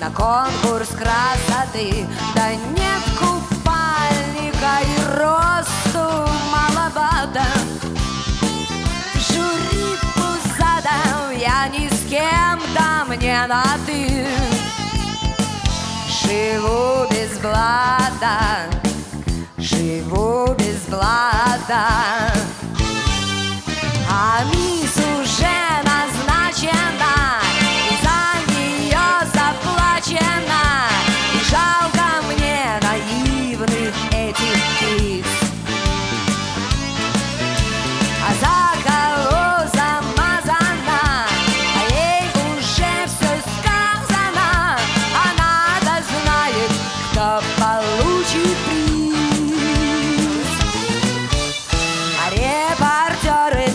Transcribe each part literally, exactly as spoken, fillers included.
на конкурс красоты. Да нет купальника и росту маловато. В жюри пузатом я ни с кем там не на ты. Живу без блата, живу без блата. А мисс уже назначена, и за нее заплачено. И жалко мне наивных этих птиц. А за кого замазана, а ей уже все сказано. Она-то знает, кто получит приз. А репортеры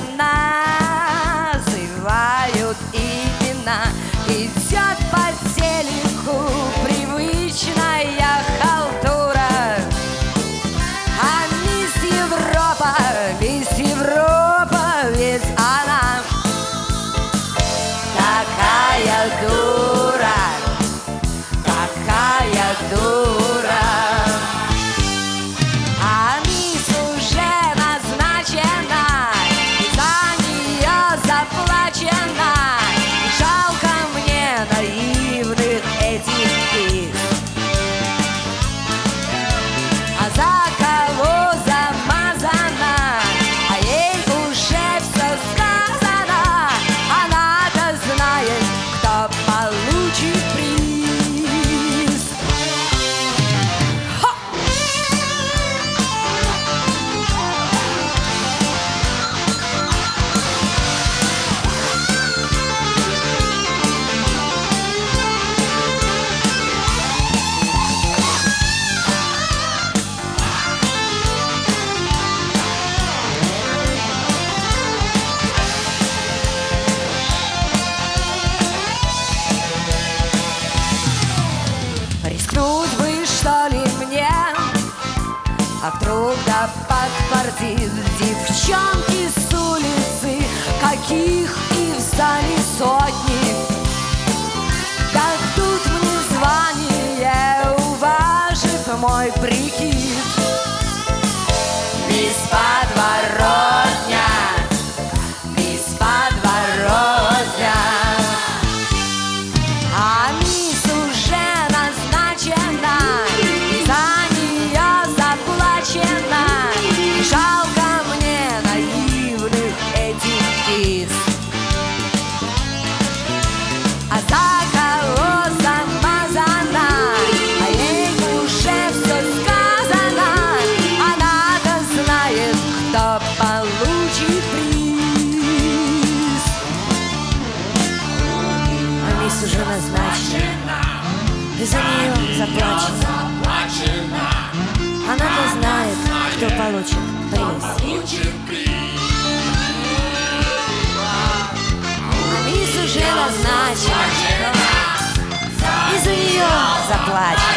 называют имена. Идет по телеку привычная халтура. А мисс Европа, мисс Европа, ведь она такая дура, такая дура. А мисс уже назначена, и за нее заплачено. И жалко мне наивных этих птиц. А за кого замазана, а ей уже все сказано. Она-то знает, кто получит приз. Ха! Рискнуть бы, что ли, мне? А вдруг да подтвердит девчонки с улицы, каких и в зале сотни. Дадут мне звание, уважив мой прикид. Мисс Подворотня, мисс Подворотня. А мисс уже назначена, и за нее заплачено. И жалко мне наивных этих птиц. А за кого замазана, а ей уже все сказано. Она-то знает, кто получит приз. А мисс уже назначена, и за нее заплачено. Она-то знает, кто получит приз. А мисс уже назначена, и за нее заплачено.